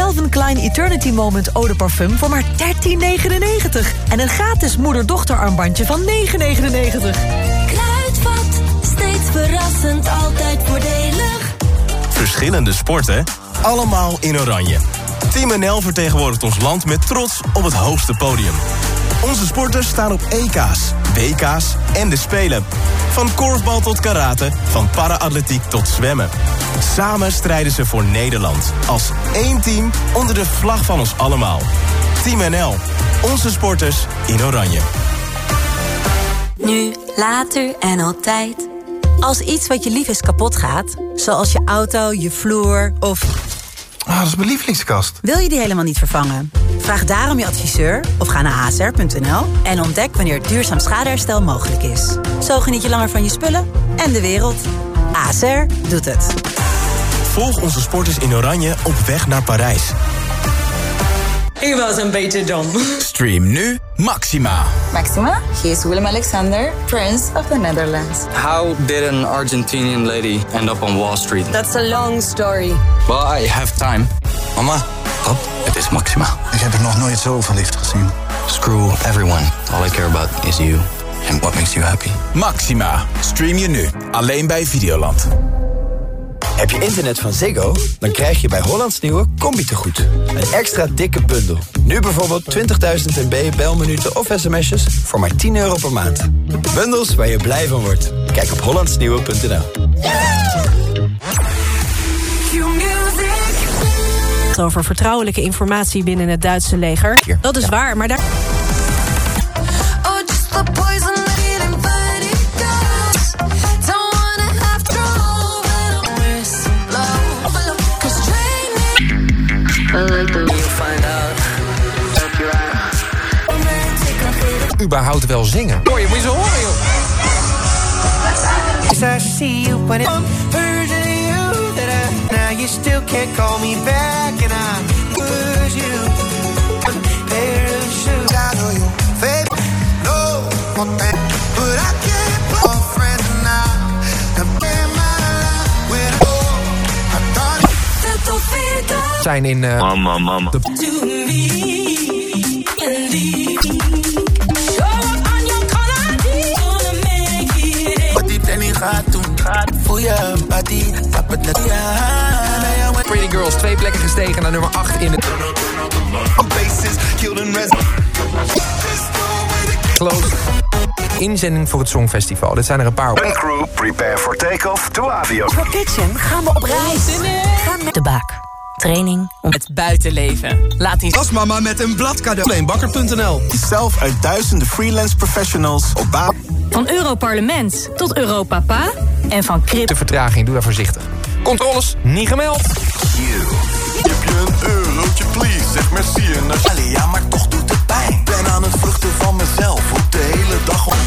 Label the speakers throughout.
Speaker 1: Calvin Klein Eternity Moment Eau de Parfum voor maar €13,99. En een gratis moeder-dochter armbandje van €9,99.
Speaker 2: Kruidvat, steeds verrassend, altijd voordelig.
Speaker 3: Verschillende sporten, allemaal in oranje. Team NL vertegenwoordigt ons land met trots op het hoogste podium. Onze sporters staan op EK's, WK's en de Spelen. Van korfbal tot karate, van para-atletiek tot zwemmen. Samen strijden ze voor Nederland. Als één team onder de vlag van ons allemaal. Team NL. Onze sporters in oranje.
Speaker 4: Nu, later en altijd. Als iets wat je lief is kapot gaat, zoals je auto, je vloer of...
Speaker 5: dat is mijn lievelingskast.
Speaker 4: Wil je die helemaal niet vervangen? Vraag daarom je adviseur of ga naar asr.nl en ontdek wanneer duurzaam schadeherstel mogelijk is. Zo geniet je langer van je spullen en de wereld. ASR doet het.
Speaker 3: Volg onze sporters in oranje op weg naar Parijs.
Speaker 6: Ik was een beetje dom.
Speaker 7: Stream nu Maxima.
Speaker 8: Maxima? He is Willem-Alexander, Prince of the Netherlands.
Speaker 9: How did an Argentinian lady end up on Wall Street?
Speaker 6: That's a long story.
Speaker 9: Well, I have time. Mama, pap, het is Maxima.
Speaker 5: Ik heb er nog nooit zo verliefd gezien.
Speaker 9: Screw everyone. All I care about is you. And what makes you happy.
Speaker 7: Maxima. Stream je nu. Alleen bij Videoland.
Speaker 10: Heb je internet van Ziggo? Dan krijg je bij Hollands Nieuwe Combi-tegoed. Een extra dikke bundel. Nu bijvoorbeeld 20.000 MB belminuten of sms'jes voor maar €10 per maand. Bundels waar je blij van wordt. Kijk op hollandsnieuwe.nl.
Speaker 11: Over vertrouwelijke informatie binnen het Duitse leger. Dat is waar, maar daar...
Speaker 12: Überhaupt wel zingen. Hoor je, moet je zo horen, joh.
Speaker 13: You still can't call me back and I lose you. Pair of shoes. I know you, babe. No, but I can't put my friends now. The man my life with I thought
Speaker 12: zijn in
Speaker 13: Mama.
Speaker 12: De... Pretty Girls, 2 plekken gestegen naar nummer 8 in de... Close. Inzending voor het Songfestival. Dit zijn er een paar op.
Speaker 14: Een crew, prepare for take-off to Avio.
Speaker 4: Voor Kitchen gaan we op reis. Ga met de Baak. Training om het buitenleven. Laat die
Speaker 15: als mama met een bladcadeau.
Speaker 3: Alleenbakker.nl. Zelf uit duizenden freelance professionals op baan.
Speaker 11: Van Europarlement tot Europapa en van
Speaker 12: De vertraging, doe daar voorzichtig. Controles, niet gemeld.
Speaker 14: Heb je een eurotje, please? Zeg merci en allee, ja, maar toch doet het pijn. Ben aan het vluchten van mezelf, op de hele dag op.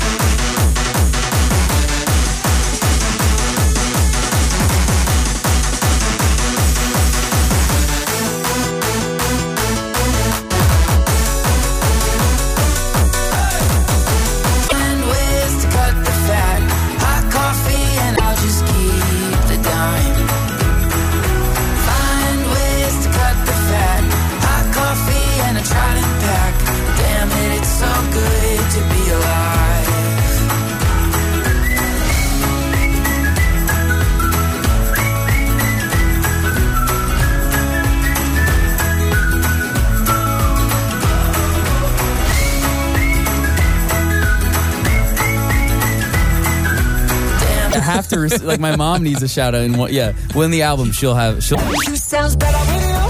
Speaker 16: Have to like my mom needs a shout out and when the album she'll
Speaker 2: You sounds better with you.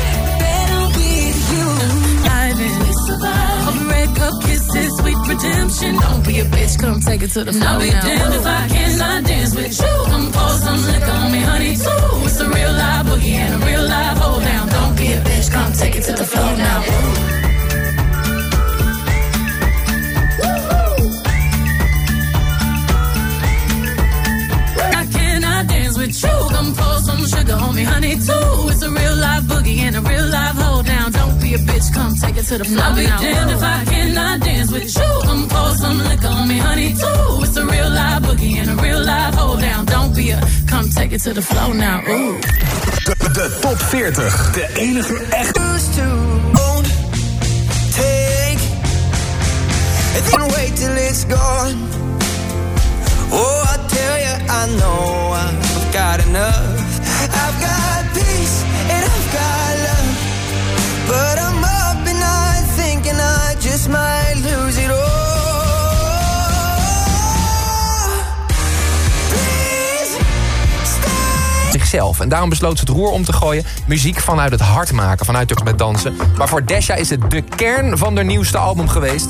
Speaker 2: I've been breakup kisses, sweet redemption. Don't be a bitch, come take it to the floor. I'll be damned if I cannot dance with you. Come pour some liquor on me, honey, too. It's a real live boogie and a real live hold down. Don't be a bitch, come take it to the floor now. Come pour some sugar on me, honey, too. It's a real live boogie and a real live hold down. Don't be be a bitch, come take it to the floor. I'll be damned if I cannot dance with you. Come pour some liquor on me, honey, too. It's a real live boogie and a real live hold down. Don't be a, come take it to the floor now, ooh.
Speaker 3: De top 40. De enige echte.
Speaker 13: Take it, then wait till it's gone. Oh, I tell you, I know I've got enough. I've got peace and I've got love, but I'm up and I'm thinking I just might lose it all. Please stay.
Speaker 12: Zichzelf. En daarom besloot ze het roer om te gooien. Muziek vanuit het hart maken, vanuit het met dansen. Maar voor Desha is het de kern van haar nieuwste album geweest.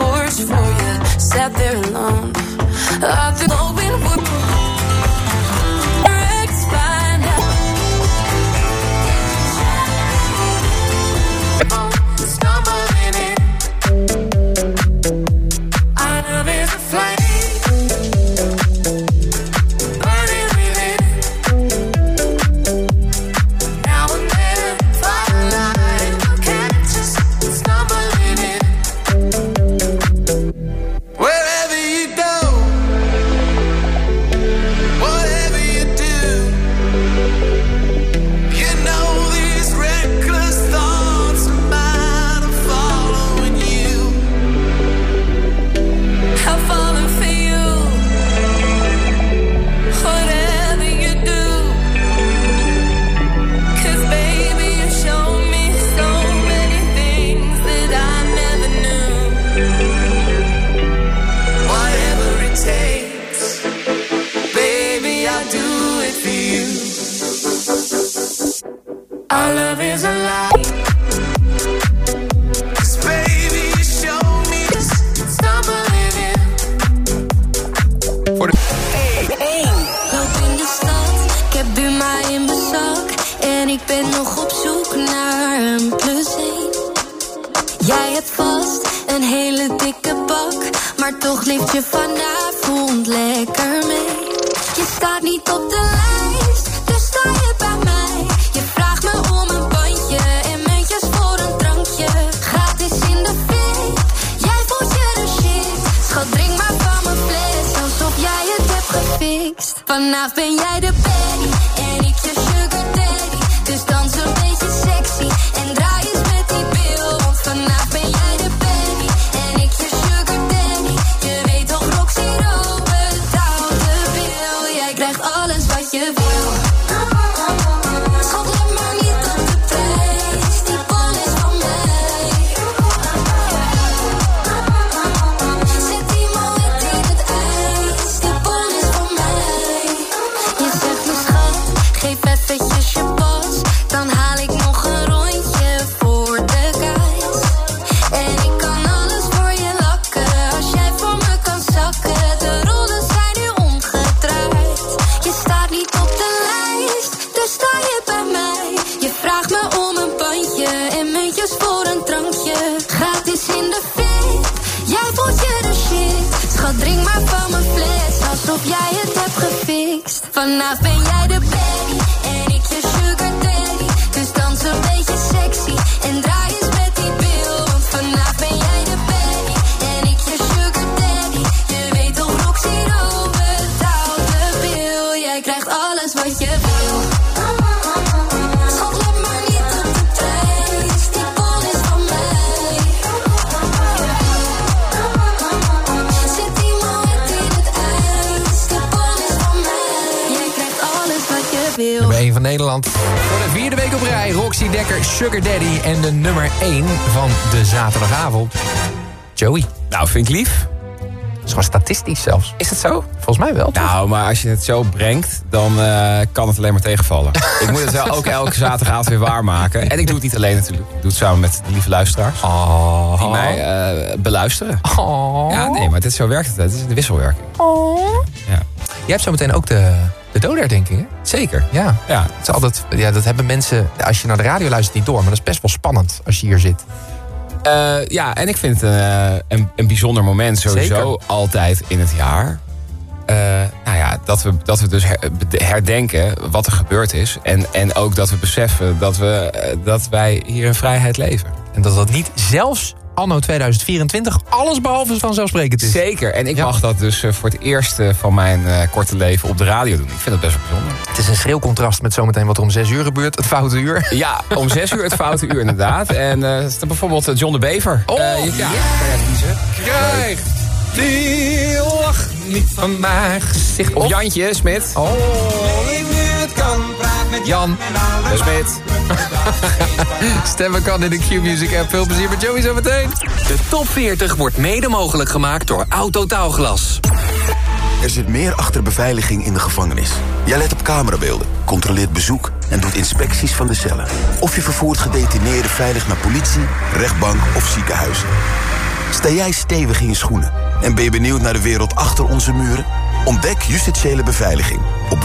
Speaker 2: Vanavond ben jij de baddie en ik je sugar daddy. Dus dans een beetje sexy en draai eens met die bil. Want vanavond ben jij de baddie en ik je sugar daddy. Je weet toch, Roxy Rowe betaalt de bil. Jij krijgt alles wat je wil. Schat, let maar niet op de prijs. Die bol is van mij. Zet die mooi in het ijs. Die bol is van mij. Je zegt me schat, geef eventjes je pas. Dan haal ik nog een rondje voor de guys. En ik kan alles voor je lakken, als jij voor me kan zakken. De rollen zijn nu omgedraaid. Je staat niet op de lijst, dus sta je bij mij. Je vraagt me om een bandje en muntjes voor een drankje. Gratis in de fit, jij voelt je de shit. Schat, drink maar van mijn fles, alsof jij het hebt gefixt. Vanavond ben jij de baddie en ik je sugar daddy. Dus dans een beetje sexy en draai eens met die bil. Want vanavond ben jij de baddie en ik je sugar daddy. Je weet toch, Roxy Rowe betaalt de bil. Jij krijgt alles wat je wil. Schat, let maar niet op de prijs. Die bol is van mij. Zet die mooi in het ijs. Die bol is van mij. Jij krijgt alles wat je wil.
Speaker 12: Nummer 1 van Nederland. Voor de 4e week op rij. Roxy Dekker, Sugar Daddy. En de nummer 1 van de zaterdagavond. Joey.
Speaker 15: Nou, vind ik lief.
Speaker 12: Dat is gewoon statistisch zelfs.
Speaker 15: Is het zo?
Speaker 12: Volgens mij wel. Toch?
Speaker 15: Nou, maar als je het zo brengt, dan kan het alleen maar tegenvallen. Ik moet het wel ook elke zaterdagavond weer waarmaken. En ik doe het niet alleen natuurlijk. Ik doe het samen met de lieve luisteraars.
Speaker 12: Oh.
Speaker 15: Die mij beluisteren.
Speaker 12: Oh.
Speaker 15: Ja, nee, maar zo werkt het. Het is de wisselwerking.
Speaker 12: Oh.
Speaker 15: Ja.
Speaker 12: Je hebt zometeen ook de dodenherdenking, hè?
Speaker 15: Zeker.
Speaker 12: Ja.
Speaker 15: Ja.
Speaker 12: Het is altijd, dat hebben mensen, als je naar de radio luistert, niet door. Maar dat is best wel spannend als je hier zit.
Speaker 15: Ja, en ik vind het een bijzonder moment sowieso.
Speaker 12: Zeker.
Speaker 15: Altijd in het jaar. Nou ja, dat we dus herdenken wat er gebeurd is. En ook dat we beseffen dat wij hier in vrijheid leven.
Speaker 12: En dat dat niet zelfs anno 2024 allesbehalve vanzelfsprekend is.
Speaker 15: Zeker, en ik mag dat dus voor het eerst van mijn korte leven op de radio doen. Ik vind dat best wel bijzonder.
Speaker 12: Het is een schril contrast met zometeen wat er om 6 uur gebeurt. Het foute uur.
Speaker 15: Ja, om 6 uur het foute uur inderdaad. En bijvoorbeeld John de Bever.
Speaker 12: Kan je kiezen? Krijg die lach niet van mijn gezicht.
Speaker 15: Of Jantje Smit.
Speaker 12: Oh, nu het kan, praat met Jan
Speaker 15: de Smit.
Speaker 12: Stemmen kan in de Q-Music app. Veel plezier met Joey zo meteen.
Speaker 17: De top 40 wordt mede mogelijk gemaakt door Autotaalglas.
Speaker 14: Er zit meer achter beveiliging in de gevangenis. Jij let op camerabeelden, controleert bezoek en doet inspecties van de cellen. Of je vervoert gedetineerden veilig naar politie, rechtbank of ziekenhuizen. Sta jij stevig in je schoenen en ben je benieuwd naar de wereld achter onze muren? Ontdek justitiële beveiliging op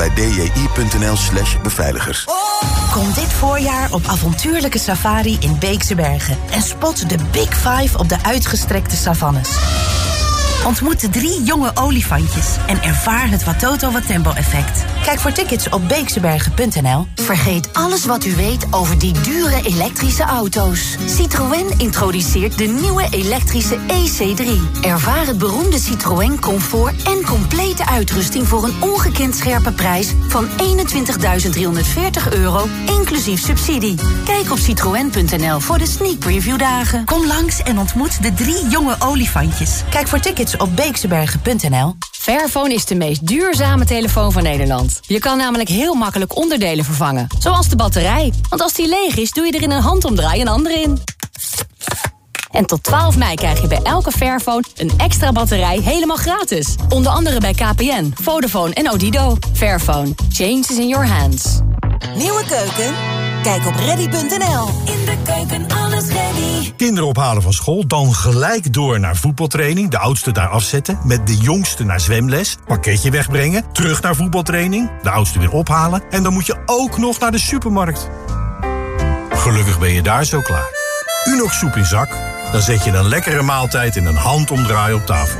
Speaker 14: werkenbijdji.nl/beveiligers.
Speaker 1: Kom dit voorjaar op avontuurlijke safari in Beekse Bergen en spot de Big Five op de uitgestrekte savannes. Ontmoet de 3 jonge olifantjes en ervaar het Watoto Watembo-effect. Kijk voor tickets op beeksebergen.nl.
Speaker 18: Vergeet alles wat u weet over die dure elektrische auto's. Citroën introduceert de nieuwe elektrische EC3. Ervaar het beroemde Citroën comfort en complete uitrusting voor een ongekend scherpe prijs van €21.340, inclusief subsidie. Kijk op citroën.nl voor de sneak preview dagen.
Speaker 1: Kom langs en ontmoet de 3 jonge olifantjes. Kijk voor tickets op beeksebergen.nl.
Speaker 19: Fairphone is de meest duurzame telefoon van Nederland. Je kan namelijk heel makkelijk onderdelen vervangen. Zoals de batterij. Want als die leeg is, doe je er in een handomdraai een andere in. En tot 12 mei krijg je bij elke Fairphone een extra batterij helemaal gratis. Onder andere bij KPN, Vodafone en Odido. Fairphone. Change is in your hands.
Speaker 1: Nieuwe keuken? Kijk op ready.nl.
Speaker 2: In de keuken alles ready.
Speaker 20: Kinderen ophalen van school, dan gelijk door naar voetbaltraining. De oudste daar afzetten, met de jongste naar zwemles. Pakketje wegbrengen, terug naar voetbaltraining. De oudste weer ophalen. En dan moet je ook nog naar de supermarkt. Gelukkig ben je daar zo klaar. U nog soep in zak? Dan zet je een lekkere maaltijd in een handomdraai op tafel.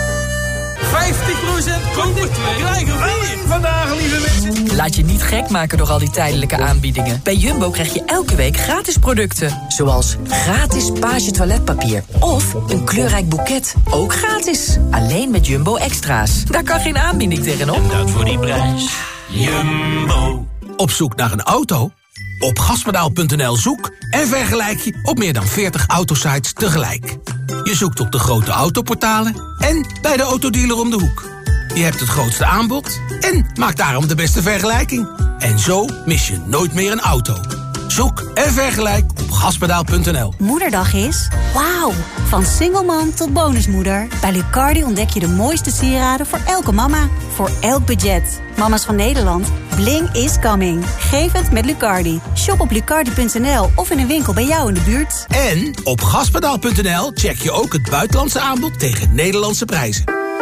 Speaker 21: 50% korting, krijgen we vandaag, lieve mensen.
Speaker 22: Laat je niet gek maken door al die tijdelijke aanbiedingen. Bij Jumbo krijg je elke week gratis producten. Zoals gratis Page toiletpapier. Of een kleurrijk boeket. Ook gratis. Alleen met Jumbo Extra's. Daar kan geen aanbieding tegenop.
Speaker 21: En dat voor die prijs. Jumbo. Op zoek naar een auto? Op gaspedaal.nl zoek en vergelijk je op meer dan 40 autosites tegelijk. Je zoekt op de grote autoportalen en bij de autodealer om de hoek. Je hebt het grootste aanbod en maakt daarom de beste vergelijking. En zo mis je nooit meer een auto. Zoek en vergelijk op gaspedaal.nl.
Speaker 23: Moederdag is wauw. Van singelmom tot bonusmoeder. Bij Lucardi ontdek je de mooiste sieraden voor elke mama. Voor elk budget. Mama's van Nederland, bling is coming. Geef het met Lucardi. Shop op lucardi.nl of in een winkel bij jou in de buurt.
Speaker 21: En op gaspedaal.nl check je ook het buitenlandse aanbod tegen Nederlandse prijzen.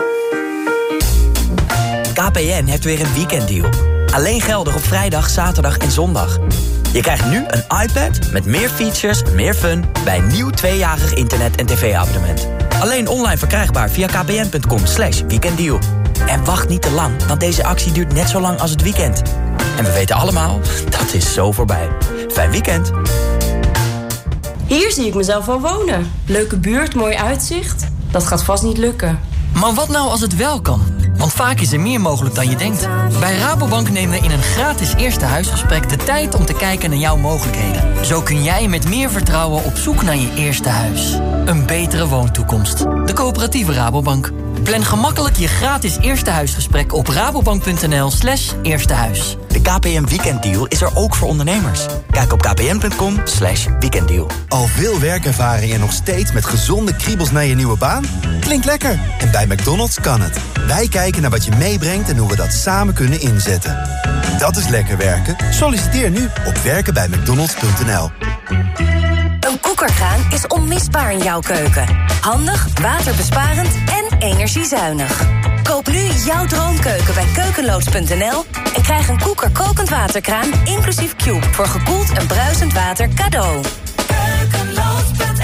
Speaker 24: KPN heeft weer een weekenddeal. Alleen geldig op vrijdag, zaterdag en zondag. Je krijgt nu een iPad met meer features, meer fun bij een nieuw 2-jarig internet- en tv-abonnement. Alleen online verkrijgbaar via kpn.com/weekenddeal. En wacht niet te lang, want deze actie duurt net zo lang als het weekend. En we weten allemaal, dat is zo voorbij. Fijn weekend.
Speaker 25: Hier zie ik mezelf wel wonen. Leuke buurt, mooi uitzicht. Dat gaat vast niet lukken.
Speaker 26: Maar wat nou als het wel kan? Want vaak is er meer mogelijk dan je denkt. Bij Rabobank nemen we in een gratis eerste huisgesprek de tijd om te kijken naar jouw mogelijkheden. Zo kun jij met meer vertrouwen op zoek naar je eerste huis. Een betere woontoekomst. De coöperatieve Rabobank. Plan gemakkelijk je gratis eerste huisgesprek op rabobank.nl/eerstehuis.
Speaker 24: De KPN Weekenddeal is er ook voor ondernemers. Kijk op kpn.com/weekenddeal.
Speaker 27: Al veel werkervaring en nog steeds met gezonde kriebels naar je nieuwe baan? Klinkt lekker. En bij McDonald's kan het. Wij kijken naar wat je meebrengt en hoe we dat samen kunnen inzetten. Dat is lekker werken. Solliciteer nu op werkenbijmcdonalds.nl.
Speaker 18: Een koekerkraan is onmisbaar in jouw keuken. Handig, waterbesparend en energiezuinig. Koop nu jouw droomkeuken bij keukenloods.nl en krijg een Koeker kokend waterkraan inclusief Cube voor gekoeld en bruisend water cadeau.